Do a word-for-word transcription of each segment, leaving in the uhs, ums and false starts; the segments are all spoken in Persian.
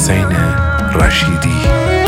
حسین رشیدی.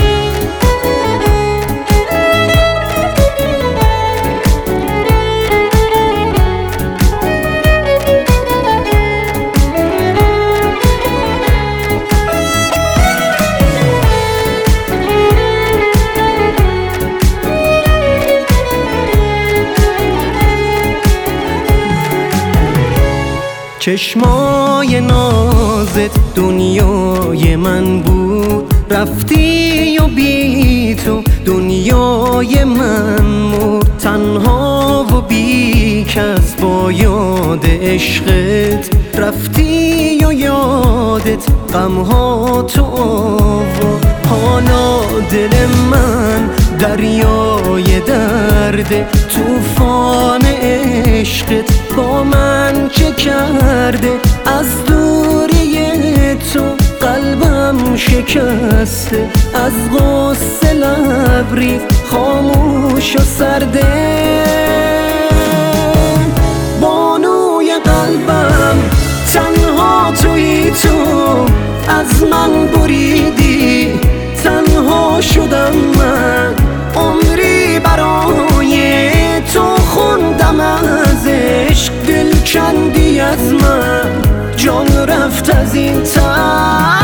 چشمای نازت دنیای من بود، رفتی و بی تو دنیای من مرد. تنها و بی کس با یاد عشقت رفتی و یادت غمها تو آورد. حالا دل من دریای درده، طوفان عشقت با من چه کرده؟ از دوری تو قلبم شکسته، از غصه لبریز خاموش و سرده. بانوی قلبم تنها تویی تو، از من بریدی تنها شدم من. عمری برای تو خوندم از عشق، دل کندی از من، جان رفت از این تن.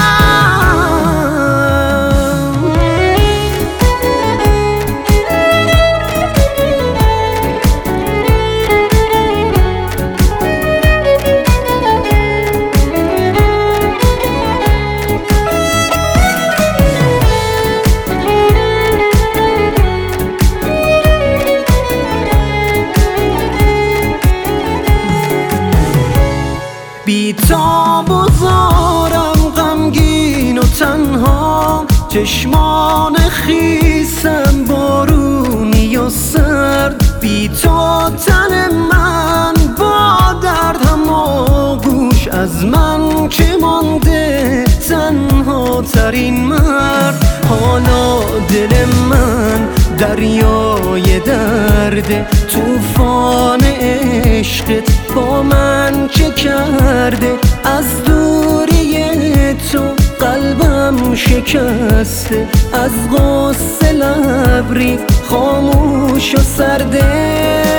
بی‌تاب و زارم غمگین و تنها، چشمان خیسم بارونی و سرد. بی تو تن من با درد هم آغوش، از من که مانده تنها ترین مرد. حالا دل من دریای درده، طوفان عشقت با من چه کرده؟ از دوری تو قلبم شکسته، از غصه لبریز خاموش و سرده.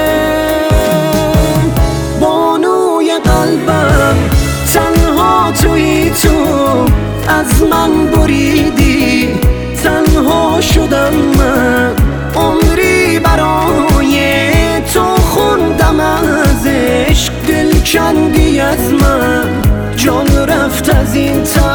بانوی قلبم تنها تویی تو، از من بریدی تنها شدم من. عمری برای تو خوندم از عشق، دل کندی از من، جان رفت از این تن.